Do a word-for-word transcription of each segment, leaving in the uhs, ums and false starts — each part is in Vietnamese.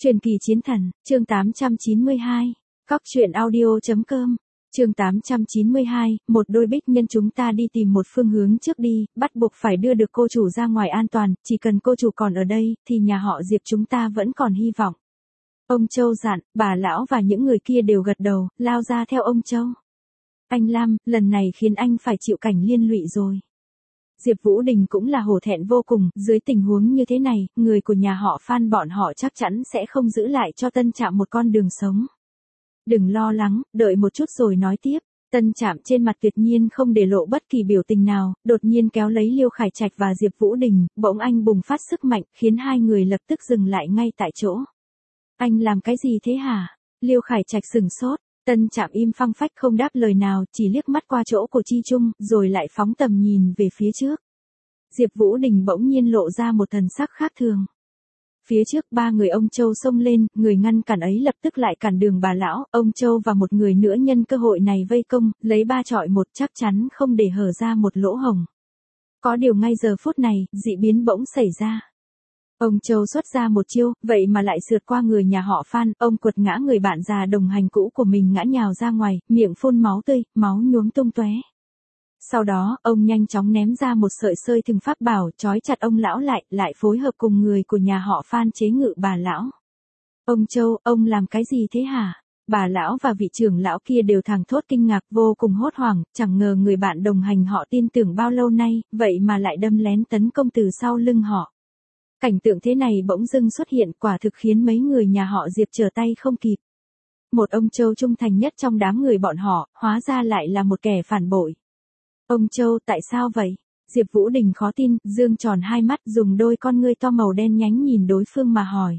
Truyền kỳ chiến thần, chương tám trăm chín mươi hai. Cóc truyện audio.com. Chương tám trăm chín mươi hai, một đôi bích nhân chúng ta đi tìm một phương hướng trước đi, bắt buộc phải đưa được cô chủ ra ngoài an toàn, chỉ cần cô chủ còn ở đây, thì nhà họ Diệp chúng ta vẫn còn hy vọng. Ông Châu dặn, bà lão và những người kia đều gật đầu, lao ra theo ông Châu. Anh Lam, lần này khiến anh phải chịu cảnh liên lụy rồi. Diệp Vũ Đình cũng là hổ thẹn vô cùng, dưới tình huống như thế này, người của nhà họ Phan bọn họ chắc chắn sẽ không giữ lại cho Tân Trạm một con đường sống. Đừng lo lắng, đợi một chút rồi nói tiếp. Tân Trạm trên mặt tuyệt nhiên không để lộ bất kỳ biểu tình nào, đột nhiên kéo lấy Liêu Khải Trạch và Diệp Vũ Đình, bỗng anh bùng phát sức mạnh, khiến hai người lập tức dừng lại ngay tại chỗ. Anh làm cái gì thế hả? Liêu Khải Trạch sừng sốt. Tân Trạm im phăng phách không đáp lời nào, chỉ liếc mắt qua chỗ của Chi Trung, rồi lại phóng tầm nhìn về phía trước. Diệp Vũ Đình bỗng nhiên lộ ra một thần sắc khác thường. Phía trước ba người ông Châu xông lên, người ngăn cản ấy lập tức lại cản đường bà lão, ông Châu và một người nữa nhân cơ hội này vây công, lấy ba chọi một chắc chắn không để hở ra một lỗ hổng. Có điều ngay giờ phút này, dị biến bỗng xảy ra. Ông Châu xuất ra một chiêu, vậy mà lại sượt qua người nhà họ Phan, ông quật ngã người bạn già đồng hành cũ của mình ngã nhào ra ngoài, miệng phun máu tươi, máu nhuốm tung tóe. Sau đó, ông nhanh chóng ném ra một sợi sơi thừng pháp bảo, trói chặt ông lão lại, lại phối hợp cùng người của nhà họ Phan chế ngự bà lão. Ông Châu, ông làm cái gì thế hả? Bà lão và vị trưởng lão kia đều thảng thốt kinh ngạc vô cùng hốt hoảng, chẳng ngờ người bạn đồng hành họ tin tưởng bao lâu nay, vậy mà lại đâm lén tấn công từ sau lưng họ. Cảnh tượng thế này bỗng dưng xuất hiện quả thực khiến mấy người nhà họ Diệp trở tay không kịp. Một ông Châu trung thành nhất trong đám người bọn họ, hóa ra lại là một kẻ phản bội. Ông Châu, tại sao vậy? Diệp Vũ Đình khó tin, dương tròn hai mắt dùng đôi con ngươi to màu đen nhánh nhìn đối phương mà hỏi.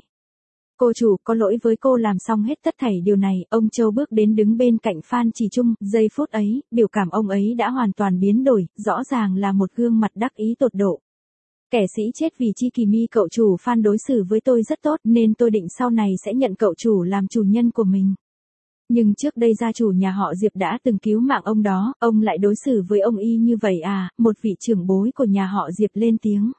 Cô chủ, có lỗi với cô làm xong hết tất thảy điều này, ông Châu bước đến đứng bên cạnh Phan Chỉ Trung, giây phút ấy, biểu cảm ông ấy đã hoàn toàn biến đổi, rõ ràng là một gương mặt đắc ý tột độ. Kẻ sĩ chết vì chi kỳ mi cậu chủ Phan đối xử với tôi rất tốt nên tôi định sau này sẽ nhận cậu chủ làm chủ nhân của mình. Nhưng trước đây gia chủ nhà họ Diệp đã từng cứu mạng ông đó, ông lại đối xử với ông y như vậy à, một vị trưởng bối của nhà họ Diệp lên tiếng.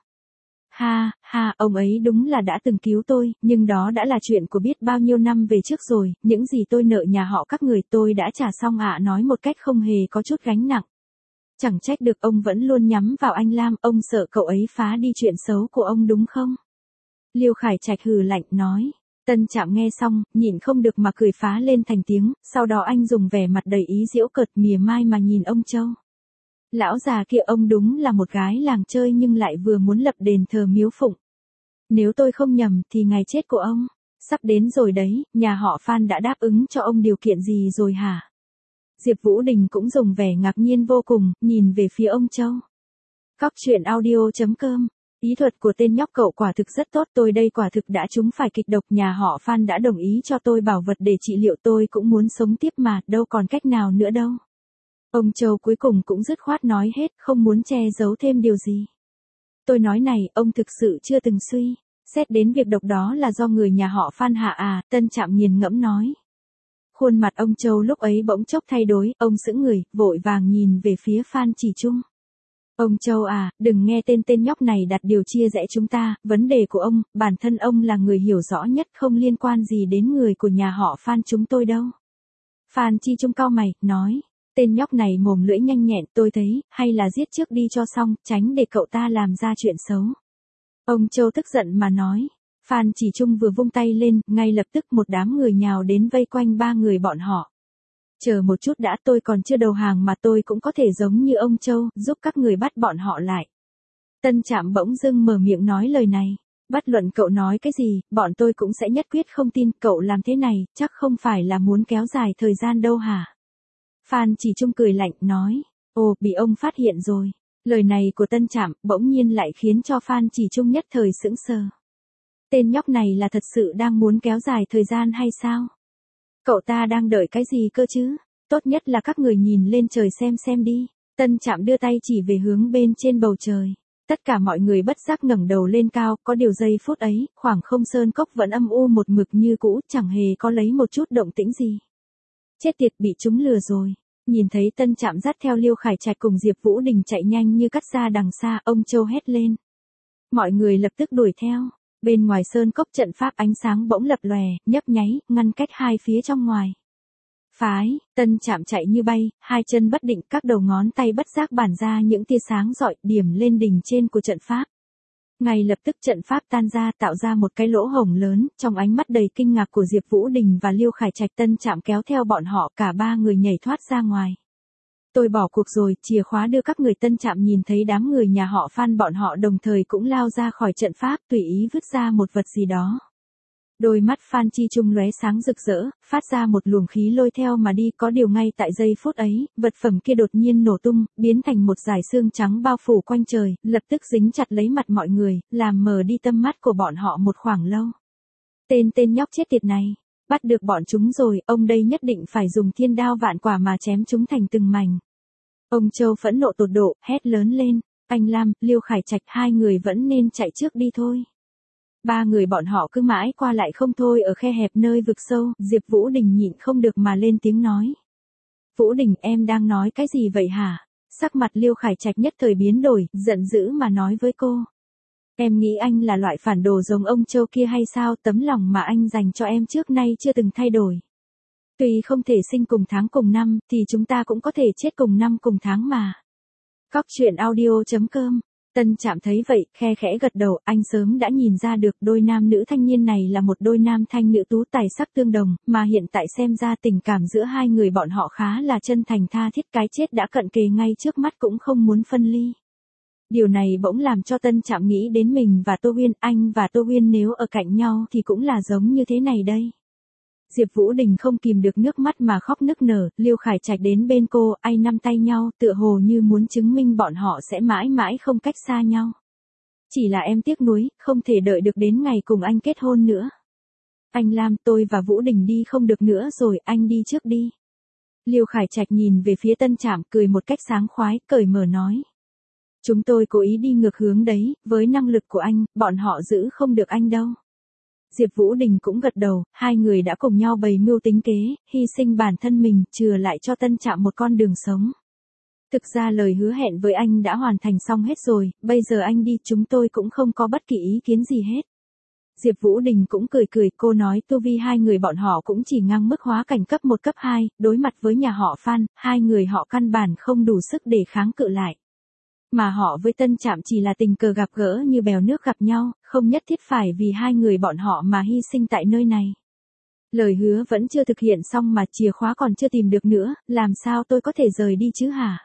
Ha, ha, ông ấy đúng là đã từng cứu tôi, nhưng đó đã là chuyện của biết bao nhiêu năm về trước rồi, những gì tôi nợ nhà họ các người tôi đã trả xong ạ, nói một cách không hề có chút gánh nặng. Chẳng trách được ông vẫn luôn nhắm vào anh Lam, ông sợ cậu ấy phá đi chuyện xấu của ông đúng không? Liêu Khải Trạch hừ lạnh nói. Tân Trạm nghe xong, nhịn không được mà cười phá lên thành tiếng, sau đó anh dùng vẻ mặt đầy ý giễu cợt mỉa mai mà nhìn ông Châu. Lão già kia ông đúng là một gái làng chơi nhưng lại vừa muốn lập đền thờ miếu phụng. Nếu tôi không nhầm thì ngày chết của ông sắp đến rồi đấy, nhà họ Phan đã đáp ứng cho ông điều kiện gì rồi hả? Diệp Vũ Đình cũng dùng vẻ ngạc nhiên vô cùng, nhìn về phía ông Châu. Cóc truyện audio.com. Ý thuật của tên nhóc cậu quả thực rất tốt, tôi đây quả thực đã trúng phải kịch độc, nhà họ Phan đã đồng ý cho tôi bảo vật để trị liệu, tôi cũng muốn sống tiếp mà, đâu còn cách nào nữa đâu. Ông Châu cuối cùng cũng dứt khoát nói hết, không muốn che giấu thêm điều gì. Tôi nói này, ông thực sự chưa từng suy xét đến việc độc đó là do người nhà họ Phan hạ à, Tân Trạm nghiền ngẫm nói. Khuôn mặt ông Châu lúc ấy bỗng chốc thay đổi, ông sững người, vội vàng nhìn về phía Phan Chỉ Trung. Ông Châu à, đừng nghe tên tên nhóc này đặt điều chia rẽ chúng ta, vấn đề của ông, bản thân ông là người hiểu rõ nhất, không liên quan gì đến người của nhà họ Phan chúng tôi đâu. Phan Chi Trung cau mày, nói, tên nhóc này mồm lưỡi nhanh nhẹn, tôi thấy, hay là giết trước đi cho xong, tránh để cậu ta làm ra chuyện xấu. Ông Châu tức giận mà nói. Phan Chỉ Trung vừa vung tay lên, ngay lập tức một đám người nhào đến vây quanh ba người bọn họ. Chờ một chút đã, tôi còn chưa đầu hàng mà tôi cũng có thể giống như ông Châu, giúp các người bắt bọn họ lại. Tân Trạm bỗng dưng mở miệng nói lời này. Bất luận cậu nói cái gì, bọn tôi cũng sẽ nhất quyết không tin, cậu làm thế này, chắc không phải là muốn kéo dài thời gian đâu hả? Phan Chỉ Trung cười lạnh, nói, ồ, bị ông phát hiện rồi. Lời này của Tân Trạm bỗng nhiên lại khiến cho Phan Chỉ Trung nhất thời sững sờ. Tên nhóc này là thật sự đang muốn kéo dài thời gian hay sao? Cậu ta đang đợi cái gì cơ chứ? Tốt nhất là các người nhìn lên trời xem xem đi. Tân Trạm đưa tay chỉ về hướng bên trên bầu trời. Tất cả mọi người bất giác ngẩng đầu lên cao, có điều giây phút ấy, khoảng không sơn cốc vẫn âm u một mực như cũ, chẳng hề có lấy một chút động tĩnh gì. Chết tiệt, bị chúng lừa rồi. Nhìn thấy Tân Trạm dắt theo Liêu Khải Trạch cùng Diệp Vũ Đình chạy nhanh như cắt ra đằng xa, ông Châu hét lên. Mọi người lập tức đuổi theo. Bên ngoài sơn cốc trận pháp ánh sáng bỗng lập lòe, nhấp nháy, ngăn cách hai phía trong ngoài. Phái, Tân Trạm chạy như bay, hai chân bất định, các đầu ngón tay bất giác bản ra những tia sáng rọi, điểm lên đỉnh trên của trận pháp. Ngay lập tức trận pháp tan ra, tạo ra một cái lỗ hổng lớn, trong ánh mắt đầy kinh ngạc của Diệp Vũ Đình và Liêu Khải Trạch, Tân Trạm kéo theo bọn họ, cả ba người nhảy thoát ra ngoài. Tôi bỏ cuộc rồi, chìa khóa đưa các người. Tân Trạm nhìn thấy đám người nhà họ Phan, bọn họ đồng thời cũng lao ra khỏi trận pháp, tùy ý vứt ra một vật gì đó. Đôi mắt Phan Chi Trung lóe sáng rực rỡ, phát ra một luồng khí lôi theo mà đi, có điều ngay tại giây phút ấy, vật phẩm kia đột nhiên nổ tung, biến thành một dải xương trắng bao phủ quanh trời, lập tức dính chặt lấy mặt mọi người, làm mờ đi tâm mắt của bọn họ một khoảng lâu. Tên tên nhóc chết tiệt này, bắt được bọn chúng rồi, ông đây nhất định phải dùng thiên đao vạn quả mà chém chúng thành từng mảnh. Ông Châu phẫn nộ tột độ, hét lớn lên, anh Lam, Liêu Khải Trạch, hai người vẫn nên chạy trước đi thôi. Ba người bọn họ cứ mãi qua lại không thôi ở khe hẹp nơi vực sâu, Diệp Vũ Đình nhịn không được mà lên tiếng nói. Vũ Đình, em đang nói cái gì vậy hả? Sắc mặt Liêu Khải Trạch nhất thời biến đổi, giận dữ mà nói với cô. Em nghĩ anh là loại phản đồ giống ông Châu kia hay sao? Tấm lòng mà anh dành cho em trước nay chưa từng thay đổi. Tuy không thể sinh cùng tháng cùng năm, thì chúng ta cũng có thể chết cùng năm cùng tháng mà. Cóc truyện audio chấm com. Tân Trạm thấy vậy, khe khẽ gật đầu, anh sớm đã nhìn ra được đôi nam nữ thanh niên này là một đôi nam thanh nữ tú tài sắc tương đồng, mà hiện tại xem ra tình cảm giữa hai người bọn họ khá là chân thành tha thiết, cái chết đã cận kề ngay trước mắt cũng không muốn phân ly. Điều này bỗng làm cho Tân Trạm nghĩ đến mình và Tô Huyên, anh và Tô Huyên nếu ở cạnh nhau thì cũng là giống như thế này đây. Diệp Vũ Đình không kìm được nước mắt mà khóc nức nở, Liêu Khải Trạch đến bên cô, ai nắm tay nhau, tựa hồ như muốn chứng minh bọn họ sẽ mãi mãi không cách xa nhau. Chỉ là em tiếc nuối, không thể đợi được đến ngày cùng anh kết hôn nữa. Anh Lam, tôi và Vũ Đình đi không được nữa rồi, anh đi trước đi. Liêu Khải Trạch nhìn về phía Tân Trạm, cười một cách sáng khoái, cởi mở nói. Chúng tôi cố ý đi ngược hướng đấy, với năng lực của anh, bọn họ giữ không được anh đâu. Diệp Vũ Đình cũng gật đầu, hai người đã cùng nhau bày mưu tính kế, hy sinh bản thân mình, chừa lại cho Tân Trạm một con đường sống. Thực ra lời hứa hẹn với anh đã hoàn thành xong hết rồi, bây giờ anh đi, chúng tôi cũng không có bất kỳ ý kiến gì hết. Diệp Vũ Đình cũng cười cười, cô nói tu vi hai người bọn họ cũng chỉ ngang mức hóa cảnh cấp một cấp hai, đối mặt với nhà họ Phan, hai người họ căn bản không đủ sức để kháng cự lại. Mà họ với Tân Trạm chỉ là tình cờ gặp gỡ như bèo nước gặp nhau, không nhất thiết phải vì hai người bọn họ mà hy sinh tại nơi này. Lời hứa vẫn chưa thực hiện xong mà chìa khóa còn chưa tìm được nữa, làm sao tôi có thể rời đi chứ hả?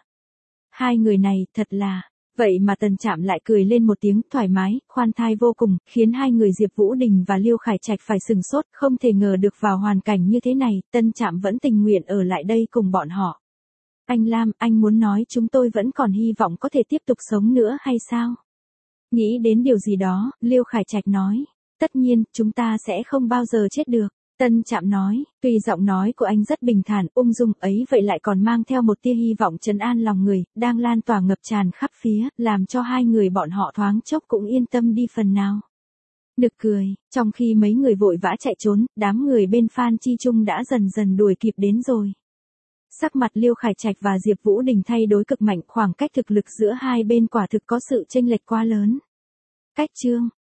Hai người này, thật là... Vậy mà Tân Trạm lại cười lên một tiếng thoải mái, khoan thai vô cùng, khiến hai người Diệp Vũ Đình và Liêu Khải Trạch phải sừng sốt, không thể ngờ được vào hoàn cảnh như thế này, Tân Trạm vẫn tình nguyện ở lại đây cùng bọn họ. Anh Lam, anh muốn nói chúng tôi vẫn còn hy vọng có thể tiếp tục sống nữa hay sao? Nghĩ đến điều gì đó, Liêu Khải Trạch nói. Tất nhiên, chúng ta sẽ không bao giờ chết được. Tân Trạm nói, tuy giọng nói của anh rất bình thản, ung dung ấy vậy lại còn mang theo một tia hy vọng trấn an lòng người, đang lan tỏa ngập tràn khắp phía, làm cho hai người bọn họ thoáng chốc cũng yên tâm đi phần nào. Nực cười, trong khi mấy người vội vã chạy trốn, đám người bên Phan Chi Trung đã dần dần đuổi kịp đến rồi. Sắc mặt Liêu Khải Trạch và Diệp Vũ Đình thay đổi cực mạnh, khoảng cách thực lực giữa hai bên quả thực có sự chênh lệch quá lớn. Cách chương